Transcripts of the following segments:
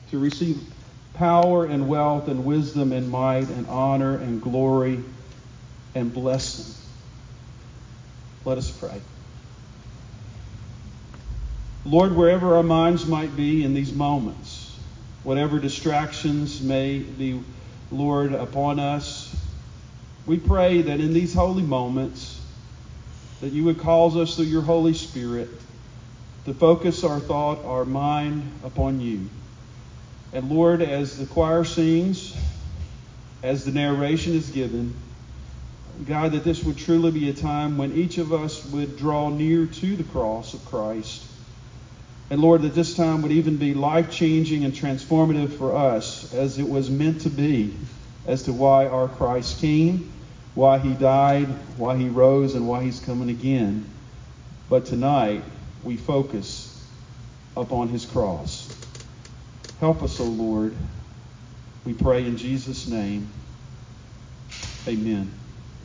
to receive power and wealth and wisdom and might and honor and glory and blessing. Let us pray. Lord, wherever our minds might be in these moments, whatever distractions may be, Lord, upon us, we pray that in these holy moments that you would cause us through your Holy Spirit to focus our thought, our mind upon you. And Lord, as the choir sings, as the narration is given, God, that this would truly be a time when each of us would draw near to the cross of Christ. And Lord, that this time would even be life-changing and transformative for us as it was meant to be, as to why our Christ came, why he died, why he rose, and why he's coming again. But tonight, we focus upon his cross. Help us, O Lord. We pray in Jesus' name. Amen.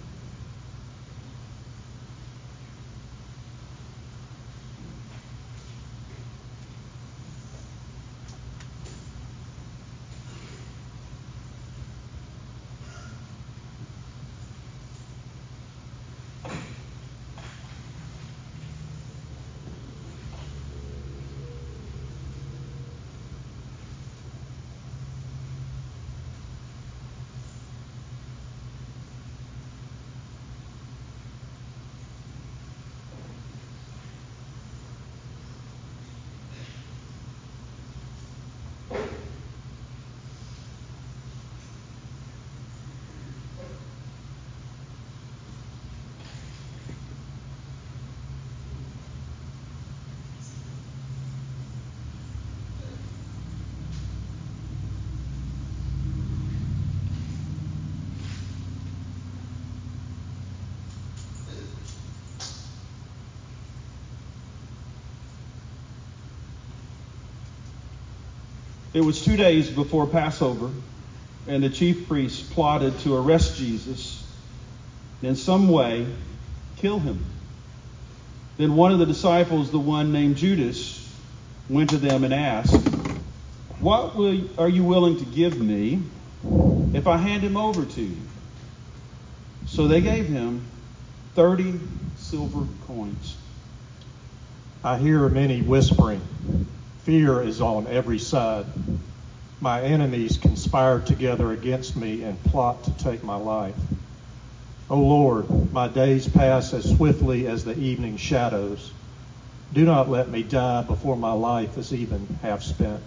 It was 2 days before Passover, and the chief priests plotted to arrest Jesus and in some way kill him. Then one of the disciples, the one named Judas, went to them and asked, "What are you willing to give me if I hand him over to you?" So they gave him 30 silver coins. I hear many whispering. Fear is on every side. My enemies conspire together against me and plot to take my life. O Lord, my days pass as swiftly as the evening shadows. Do not let me die before my life is even half spent.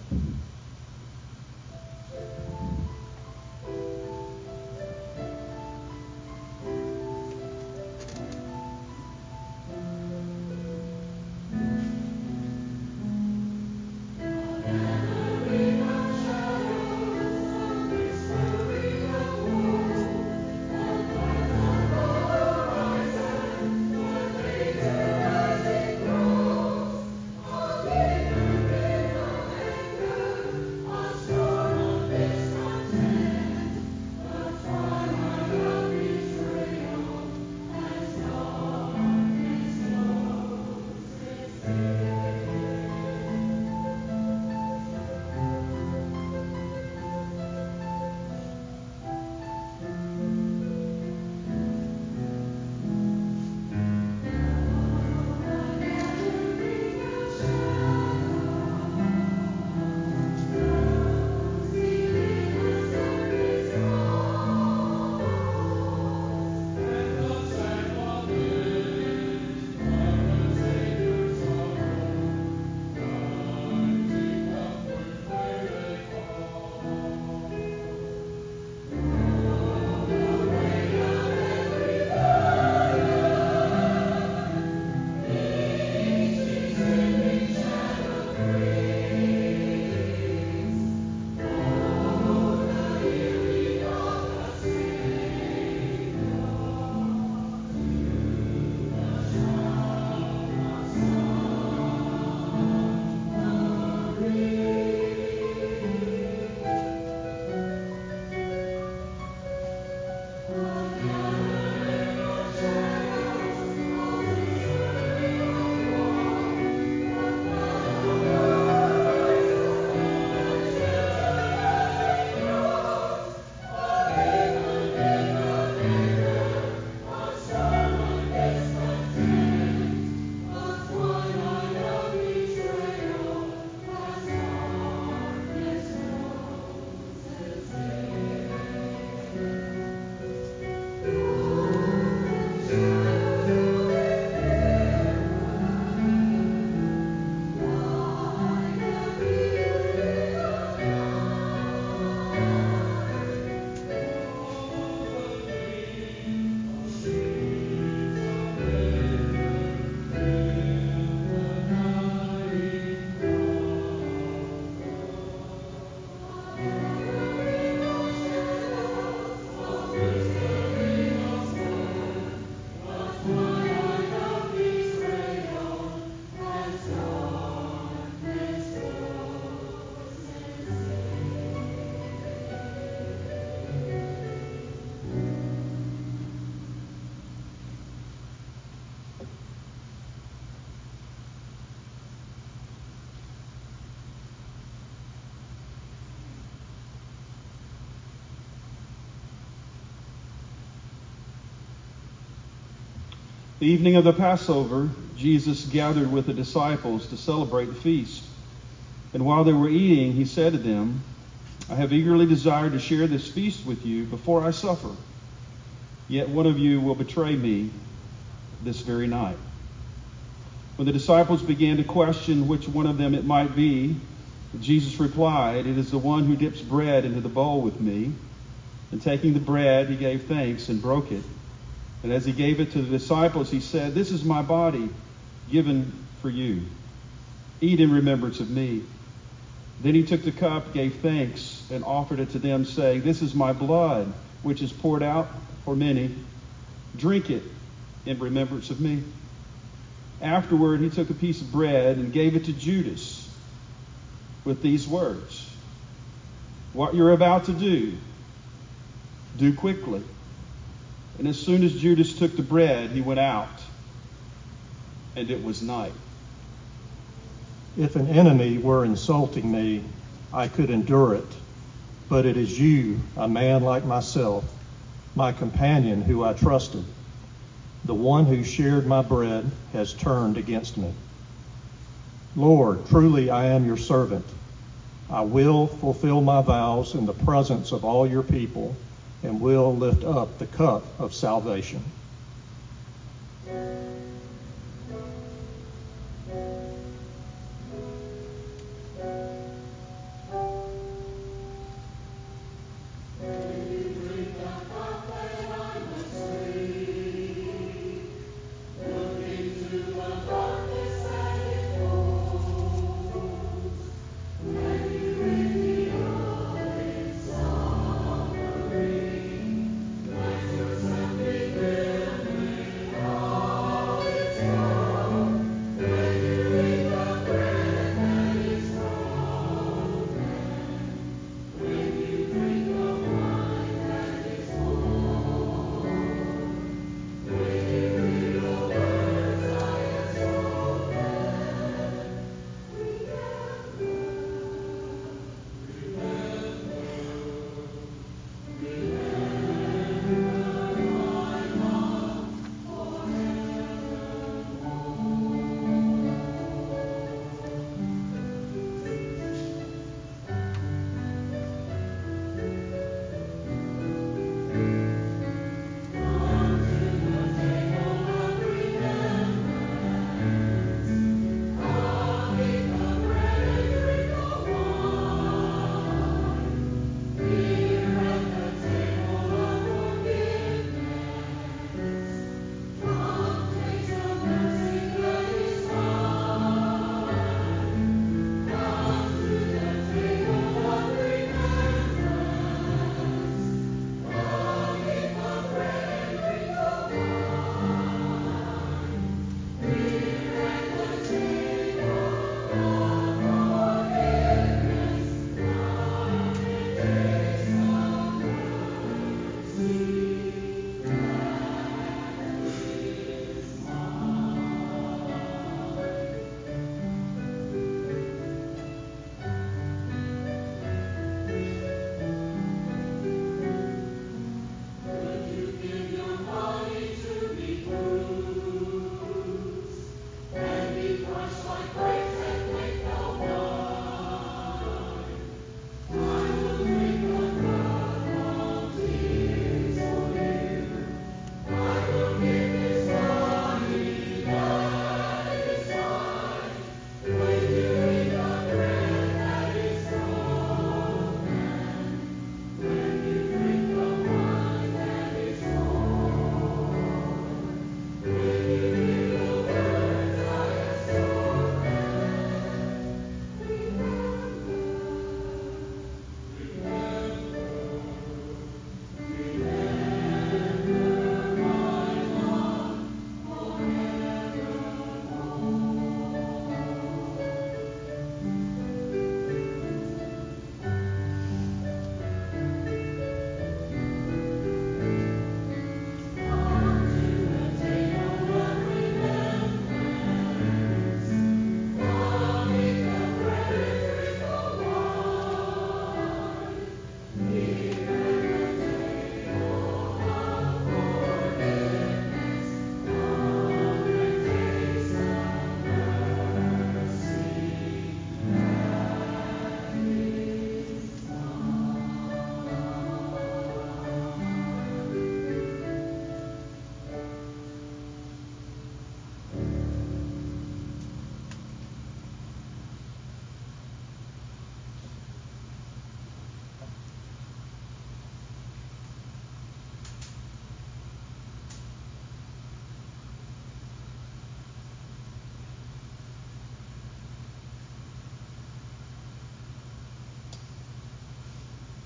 The evening of the Passover, Jesus gathered with the disciples to celebrate the feast. And while they were eating, he said to them, I have eagerly desired to share this feast with you before I suffer. Yet one of you will betray me this very night. When the disciples began to question which one of them it might be, Jesus replied, It is the one who dips bread into the bowl with me. And taking the bread, he gave thanks and broke it. And as he gave it to the disciples, he said, This is my body given for you. Eat in remembrance of me. Then he took the cup, gave thanks, and offered it to them, saying, This is my blood, which is poured out for many. Drink it in remembrance of me. Afterward, he took a piece of bread and gave it to Judas with these words, What you're about to do quickly. And as soon as Judas took the bread, he went out, and it was night. If an enemy were insulting me, I could endure it. But it is you, a man like myself, my companion who I trusted. The one who shared my bread has turned against me. Lord, truly I am your servant. I will fulfill my vows in the presence of all your people and will lift up the cup of salvation.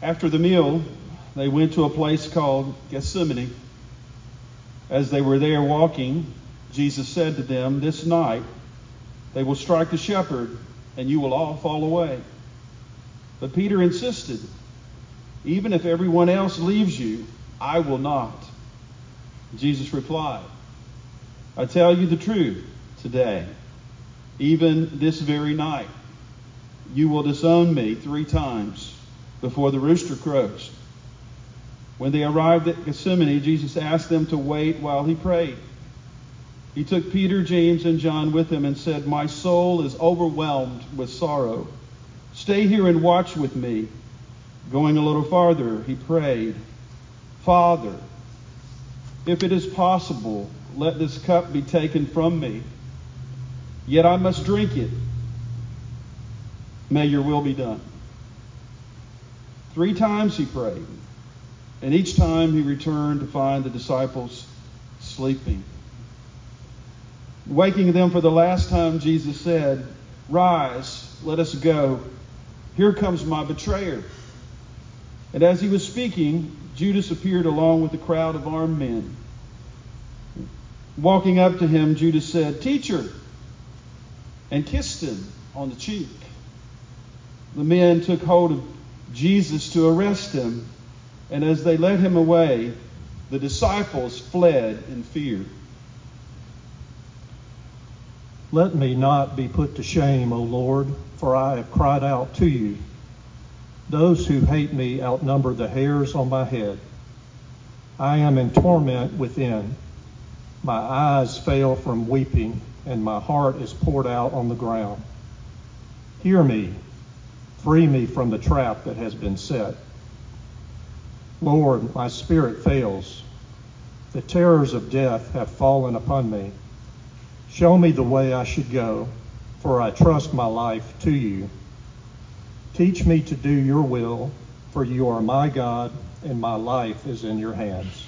After the meal, they went to a place called Gethsemane. As they were there walking, Jesus said to them, "This night they will strike the shepherd, and you will all fall away." But Peter insisted, "Even if everyone else leaves you, I will not." Jesus replied, "I tell you the truth, today, even this very night, you will disown me 3 times before the rooster crows." When they arrived at Gethsemane, Jesus asked them to wait while he prayed. He took Peter, James, and John with him and said, "My soul is overwhelmed with sorrow. Stay here and watch with me." Going a little farther, he prayed, "Father, if it is possible, let this cup be taken from me. Yet I must drink it. May your will be done." 3 times he prayed, and each time he returned to find the disciples sleeping. Waking them for the last time, Jesus said, "Rise, let us go. Here comes my betrayer." And as he was speaking, Judas appeared along with a crowd of armed men. Walking up to him, Judas said, "Teacher," and kissed him on the cheek. The men took hold of Jesus to arrest him, and as they led him away, the disciples fled in fear. Let me not be put to shame, O Lord, for I have cried out to you. Those who hate me outnumber the hairs on my head. I am in torment within. My eyes fail from weeping, and my heart is poured out on the ground. Hear me. Free me from the trap that has been set. Lord, my spirit fails. The terrors of death have fallen upon me. Show me the way I should go, for I trust my life to you. Teach me to do your will, for you are my God, and my life is in your hands.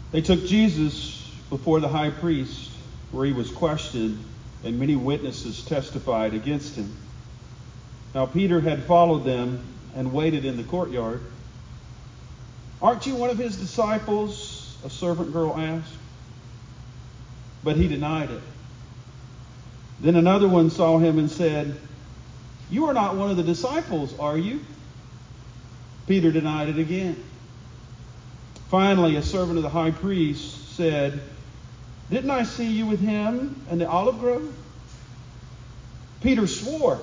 They took Jesus before the high priest, where he was questioned, and many witnesses testified against him. Now Peter had followed them and waited in the courtyard. "Aren't you one of his disciples?" a servant girl asked. But he denied it. Then another one saw him and said, "You are not one of the disciples, are you?" Peter denied it again. Finally, a servant of the high priest said, "Didn't I see you with him in the olive grove?" Peter swore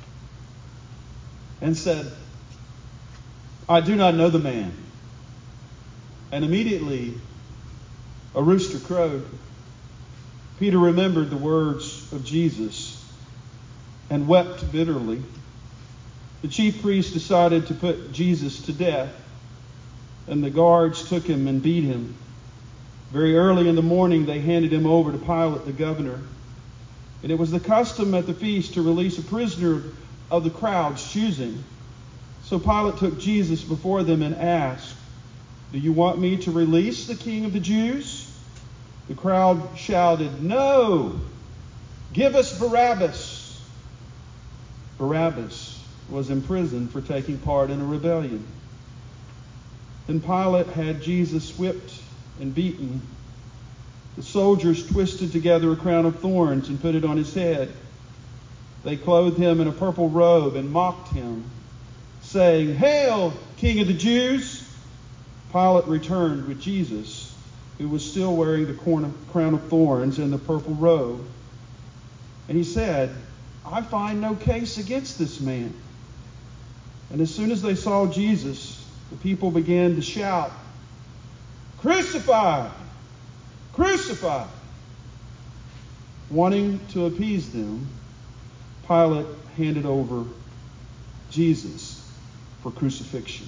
and said, "I do not know the man." And immediately a rooster crowed. Peter remembered the words of Jesus and wept bitterly. The chief priests decided to put Jesus to death, and the guards took him and beat him. Very early in the morning, they handed him over to Pilate, the governor. And it was the custom at the feast to release a prisoner of the crowd's choosing. So Pilate took Jesus before them and asked, "Do you want me to release the King of the Jews?" The crowd shouted, "No! Give us Barabbas!" Barabbas was imprisoned for taking part in a rebellion. Then Pilate had Jesus whipped and beaten. The soldiers twisted together a crown of thorns and put it on his head. They clothed him in a purple robe and mocked him, saying, "Hail, King of the Jews!" Pilate returned with Jesus, who was still wearing the crown of thorns and the purple robe. And he said, "I find no case against this man." And as soon as they saw Jesus, the people began to shout, "Crucify! Crucify!" Wanting to appease them, Pilate handed over Jesus for crucifixion.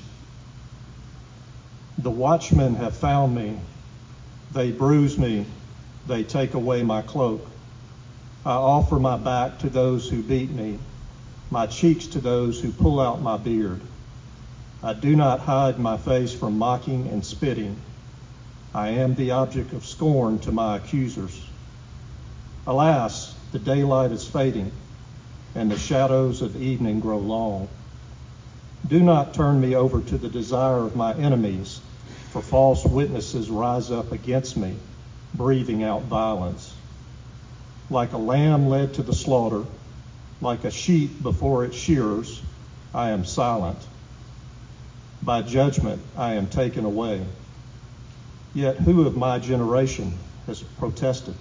The watchmen have found me. They bruise me. They take away my cloak. I offer my back to those who beat me, my cheeks to those who pull out my beard. I do not hide my face from mocking and spitting. I am the object of scorn to my accusers. Alas, the daylight is fading, and the shadows of evening grow long. Do not turn me over to the desire of my enemies, for false witnesses rise up against me, breathing out violence. Like a lamb led to the slaughter, like a sheep before its shearers, I am silent. By judgment I am taken away. Yet who of my generation has protested?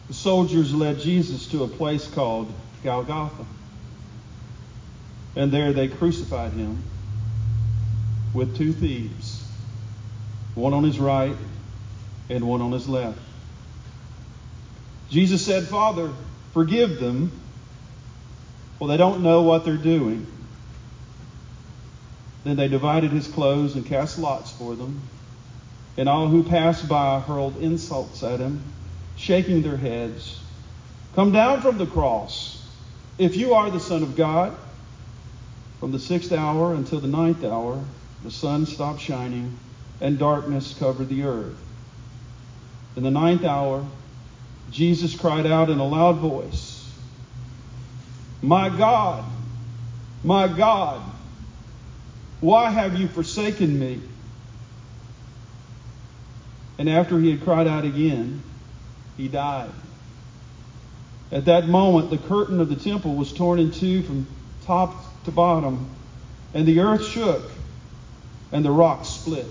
The soldiers led Jesus to a place called Golgotha. And there they crucified him with two thieves, one on his right and one on his left. Jesus said, "Father, forgive them, for they don't know what they're doing." Then they divided his clothes and cast lots for them. And all who passed by hurled insults at him, shaking their heads. "Come down from the cross, if you are the Son of God." From the 6th hour until the 9th hour, the sun stopped shining, and darkness covered the earth. In the 9th hour, Jesus cried out in a loud voice, my God, why have you forsaken me?" And after he had cried out again, he died. At that moment, the curtain of the temple was torn in two from top to bottom, and the earth shook, and the rocks split.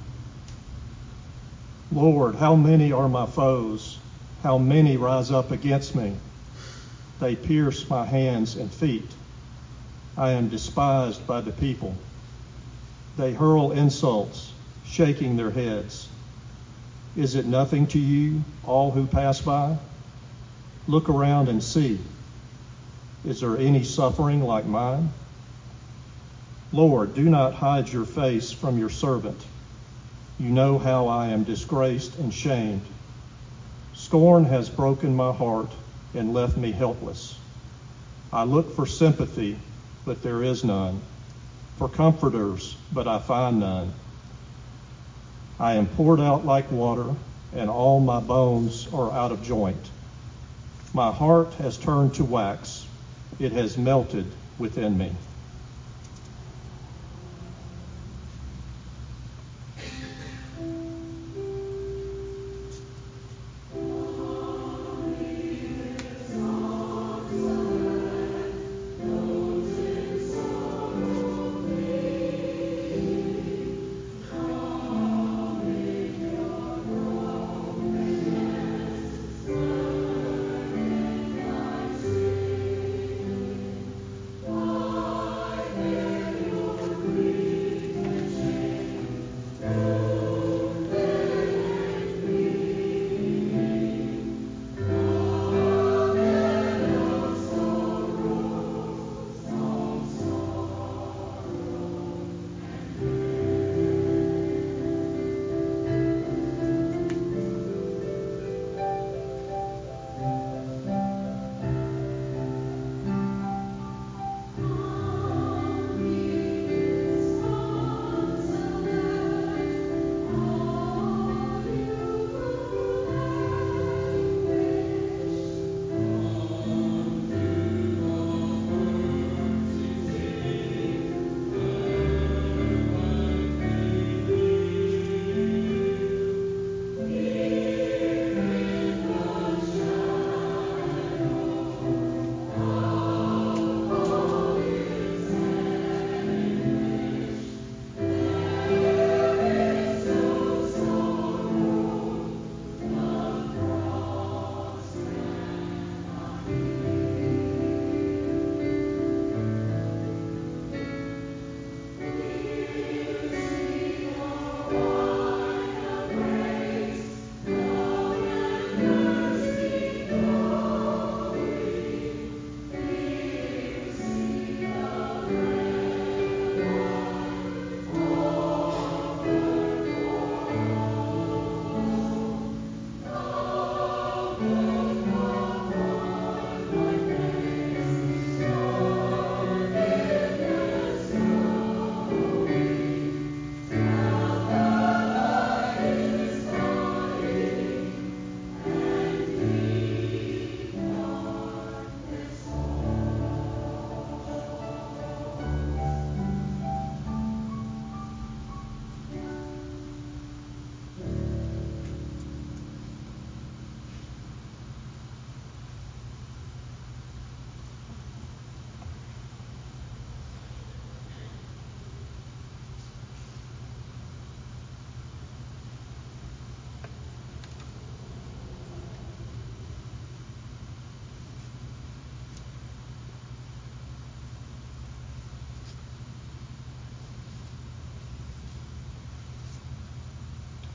Lord, how many are my foes? How many rise up against me? They pierce my hands and feet. I am despised by the people. They hurl insults, shaking their heads. Is it nothing to you, all who pass by? Look around and see. Is there any suffering like mine? Lord, do not hide your face from your servant. You know how I am disgraced and shamed. Scorn has broken my heart and left me helpless. I look for sympathy, but there is none. For comforters, but I find none. I am poured out like water, and all my bones are out of joint. My heart has turned to wax. It has melted within me.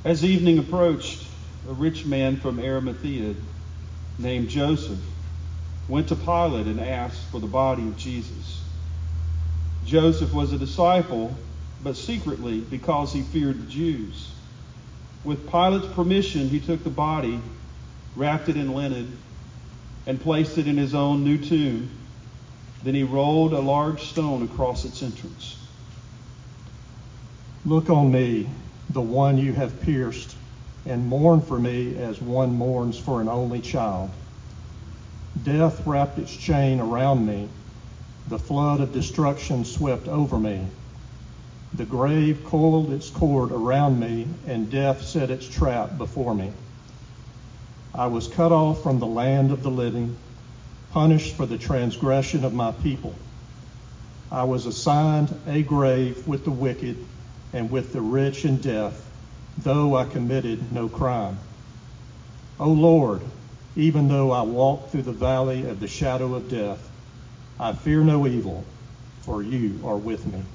As evening approached, a rich man from Arimathea named Joseph went to Pilate and asked for the body of Jesus. Joseph was a disciple, but secretly because he feared the Jews. With Pilate's permission, he took the body, wrapped it in linen, and placed it in his own new tomb. Then he rolled a large stone across its entrance. Look on me, the one you have pierced, and mourn for me as one mourns for an only child. Death wrapped its chain around me. The flood of destruction swept over me. The grave coiled its cord around me, and death set its trap before me. I was cut off from the land of the living, punished for the transgression of my people. I was assigned a grave with the wicked and with the rich in death, though I committed no crime. O Lord, even though I walk through the valley of the shadow of death, I fear no evil, for you are with me.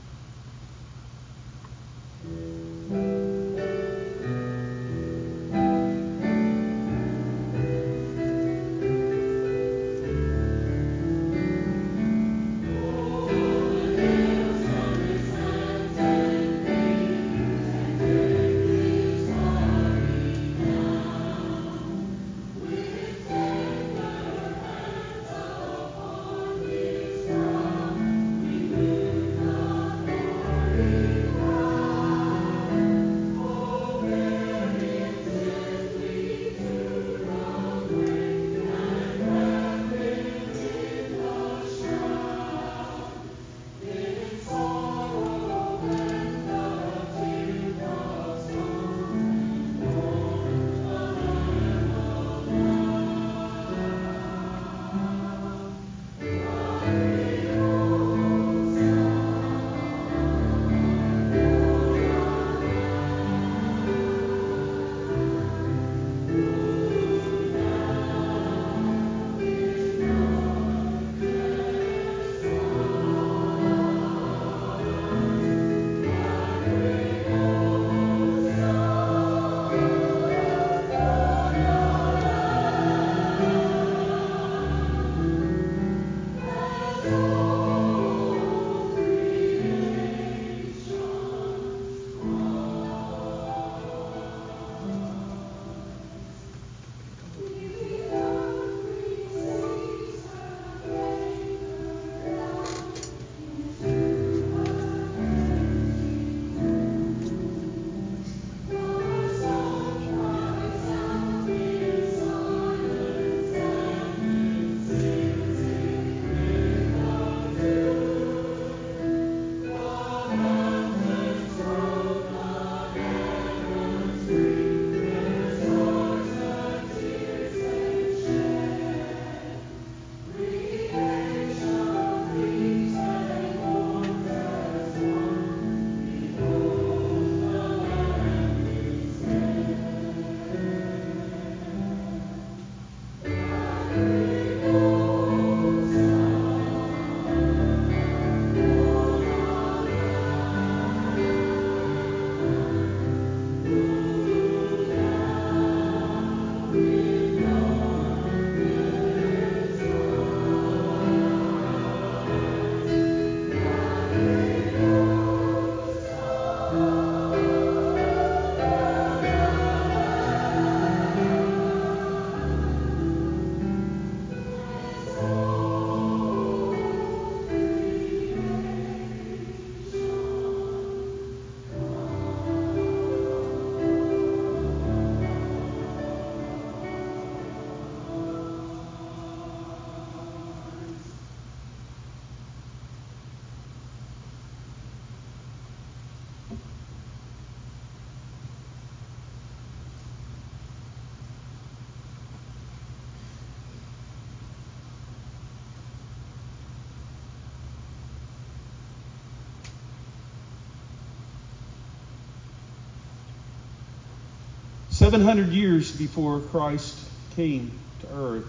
"700 years before Christ came to earth,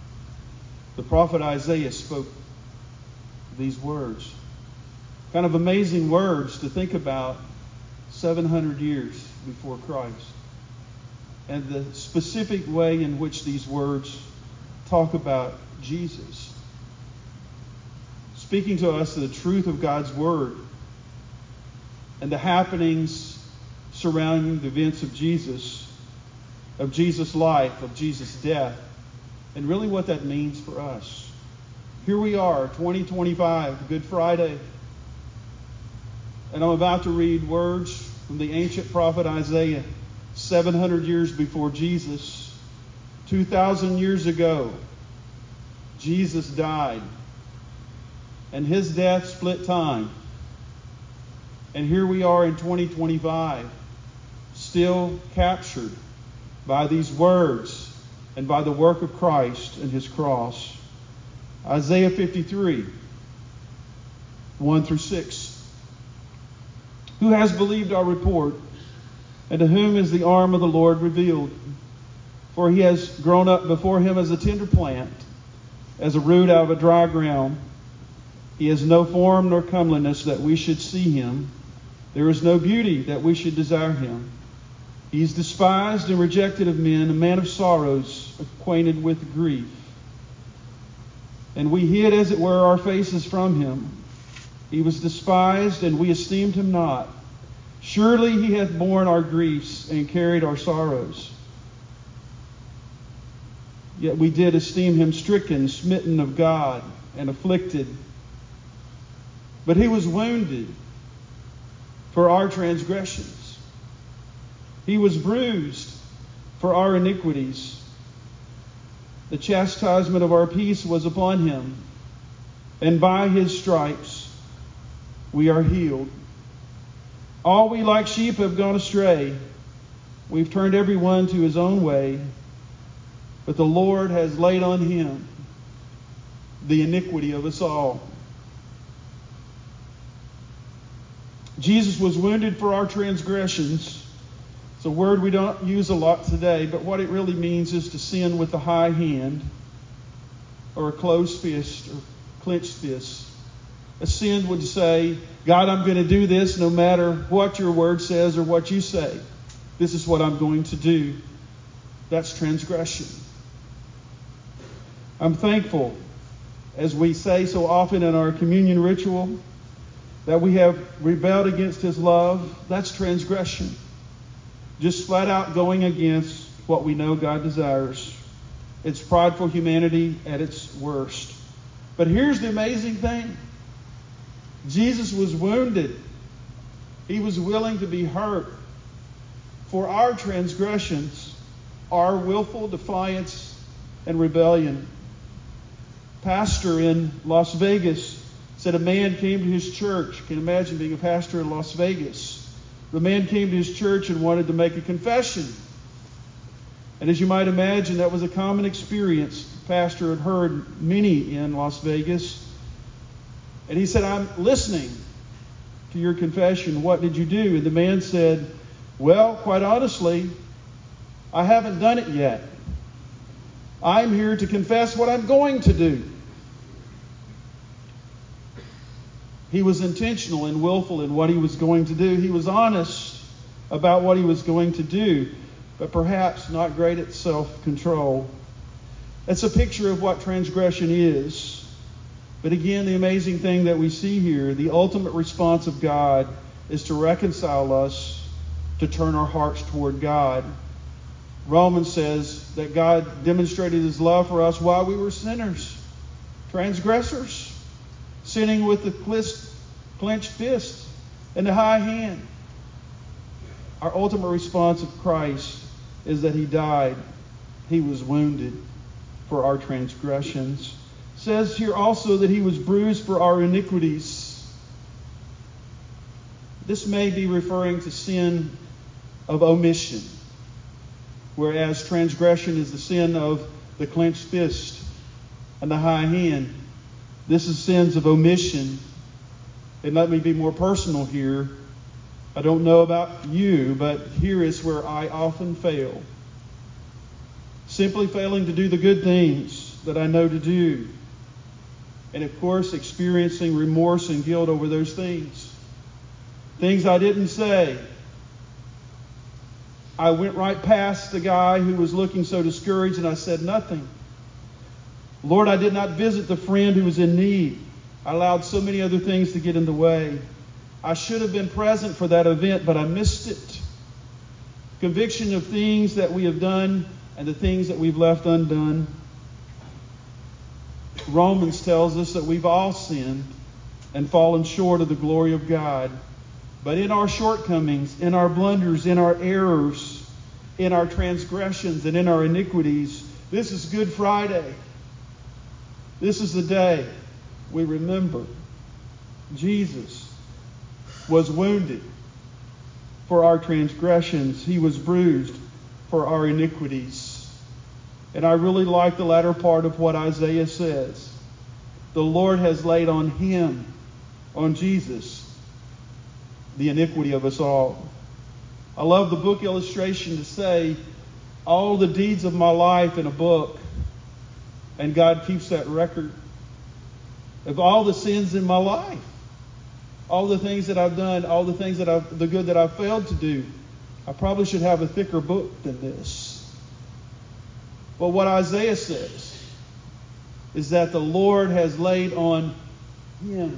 the prophet Isaiah spoke these words. Kind of amazing words to think about 700 years before Christ. and the specific way in which these words talk about Jesus. Speaking to us the truth of God's Word and the happenings surrounding the events of Jesus' life, of Jesus' death, and really what that means for us. Here we are, 2025, Good Friday, and I'm about to read words from the ancient prophet Isaiah, 700 years before Jesus. 2,000 years ago, Jesus died, and his death split time. And here we are in 2025, still captured by these words and by the work of Christ and his cross. Isaiah 53, 1 through 6. Who has believed our report, and to whom is the arm of the Lord revealed? For he has grown up before him as a tender plant, as a root out of a dry ground. He has no form nor comeliness that we should see him. There is no beauty that we should desire him. He is despised and rejected of men, a man of sorrows, acquainted with grief. And we hid, as it were, our faces from him. He was despised, and we esteemed him not. Surely he hath borne our griefs and carried our sorrows. Yet we did esteem him stricken, smitten of God, and afflicted. But he was wounded for our transgressions. He was bruised for our iniquities. The chastisement of our peace was upon him, and by his stripes we are healed. All we like sheep have gone astray. We've turned everyone to his own way, but the Lord has laid on him the iniquity of us all. Jesus was wounded for our transgressions. It's a word we don't use a lot today, but what it really means is to sin with a high hand, or a closed fist, or clenched fist. A sin would say, God, I'm going to do this no matter what your word says or what you say. This is what I'm going to do. That's transgression. I'm thankful, as we say so often in our communion ritual, that we have rebelled against his love. That's transgression. Just flat out going against what we know God desires. It's prideful humanity at its worst. But here's the amazing thing. Jesus was wounded. He was willing to be hurt for our transgressions, our willful defiance and rebellion. Pastor in Las Vegas said a man came to his church. Can you imagine being a pastor in Las Vegas? The man came to his church and wanted to make a confession. And as you might imagine, that was a common experience. The pastor had heard many in Las Vegas. And he said, I'm listening to your confession. What did you do? And the man said, well, quite honestly, I haven't done it yet. I'm here to confess what I'm going to do. He was intentional and willful in what he was going to do. He was honest about what he was going to do, but perhaps not great at self-control. It's a picture of what transgression is. But again, the amazing thing that we see here, the ultimate response of God is to reconcile us, to turn our hearts toward God. Romans says that God demonstrated his love for us while we were sinners, transgressors, sinning with the clenched fist and the high hand. Our ultimate response of Christ is that he died. He was wounded for our transgressions. It says here also that he was bruised for our iniquities. This may be referring to sin of omission, whereas transgression is the sin of the clenched fist and the high hand. This is sins of omission. And let me be more personal here. I don't know about you, but here is where I often fail. Simply failing to do the good things that I know to do. And of course, experiencing remorse and guilt over those things. Things I didn't say. I went right past the guy who was looking so discouraged, and I said nothing. Lord, I did not visit the friend who was in need. I allowed so many other things to get in the way. I should have been present for that event, but I missed it. Conviction of things that we have done and the things that we've left undone. Romans tells us that we've all sinned and fallen short of the glory of God. But in our shortcomings, in our blunders, in our errors, in our transgressions, and in our iniquities, this is Good Friday. This is the day we remember Jesus was wounded for our transgressions. He was bruised for our iniquities. And I really like the latter part of what Isaiah says. The Lord has laid on him, on Jesus, the iniquity of us all. I love the book illustration to say all the deeds of my life in a book, and God keeps that record of all the sins in my life, all the things that I've done, all the things that the good that I've failed to do. I probably should have a thicker book than this. But what Isaiah says is that the Lord has laid on him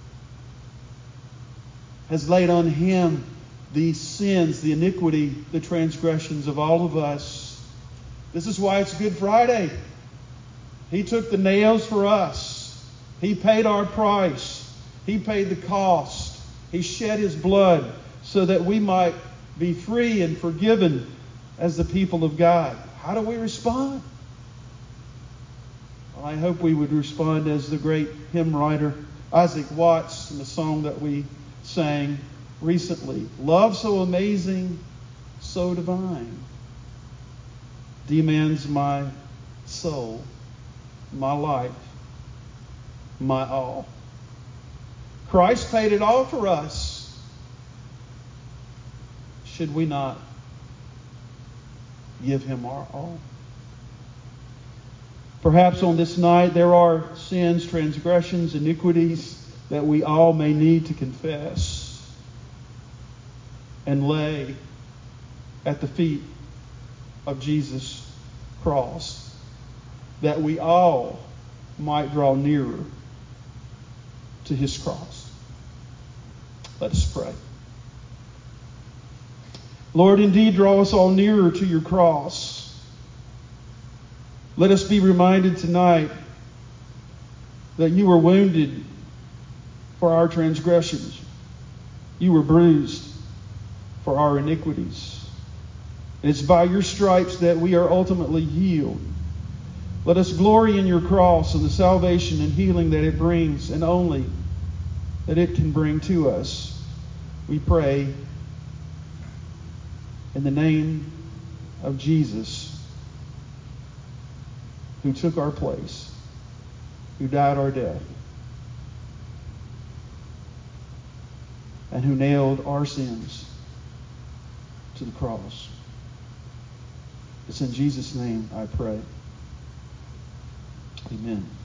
the sins, the iniquity, the transgressions of all of us. This is why it's Good Friday. He took the nails for us. He paid our price. He paid the cost. He shed his blood so that we might be free and forgiven as the people of God. How do we respond? Well, I hope we would respond as the great hymn writer Isaac Watts in the song that we sang recently. Love so amazing, so divine, demands my soul, my life, my all. Christ paid it all for us. Should we not give him our all? Perhaps on this night there are sins, transgressions, iniquities that we all may need to confess and lay at the feet of Jesus' cross, that we all might draw nearer to his cross. Let us pray. Lord, indeed, draw us all nearer to your cross. Let us be reminded tonight that you were wounded for our transgressions. You were bruised for our iniquities. It's by your stripes that we are ultimately healed. Let us glory in your cross and the salvation and healing that it brings, and only that it can bring to us. We pray in the name of Jesus, who took our place, who died our death, and who nailed our sins to the cross. It's in Jesus' name I pray. Amen.